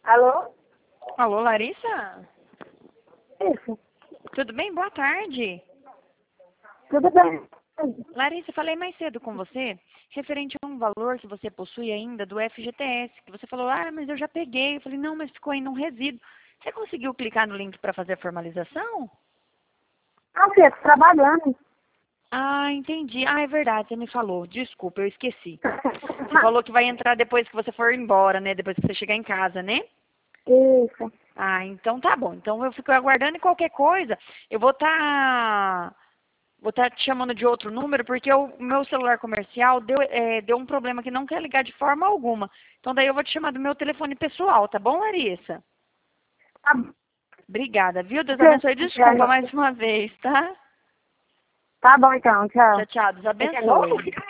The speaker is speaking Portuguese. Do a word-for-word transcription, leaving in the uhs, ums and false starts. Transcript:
Alô? Alô, Larissa? Isso. Tudo bem? Boa tarde. Tudo bem? Larissa, falei mais cedo com você, referente a um valor que você possui ainda do F G T S, que você falou, ah, mas eu já peguei. Eu falei, não, mas ficou ainda um resíduo. Você conseguiu clicar no link para fazer a formalização? Ah, filha, tô trabalhando. Ah, entendi. Ah, é verdade, você me falou. Desculpa, eu esqueci. Você falou que vai entrar depois que você for embora, né? Depois que você chegar em casa, né? Isso. Ah, então tá bom. Então eu fico aguardando e qualquer coisa. Eu vou estar vou tá te chamando de outro número porque o meu celular comercial deu, é, deu um problema que não quer ligar de forma alguma. Então daí eu vou te chamar do meu telefone pessoal, tá bom, Larissa? Tá, Obrigada, viu? Deus abençoe. Desculpa tchau. mais uma vez, tá? Tá bom então, tchau. Tchau, tchau. Deus Esse é abençoe. novo?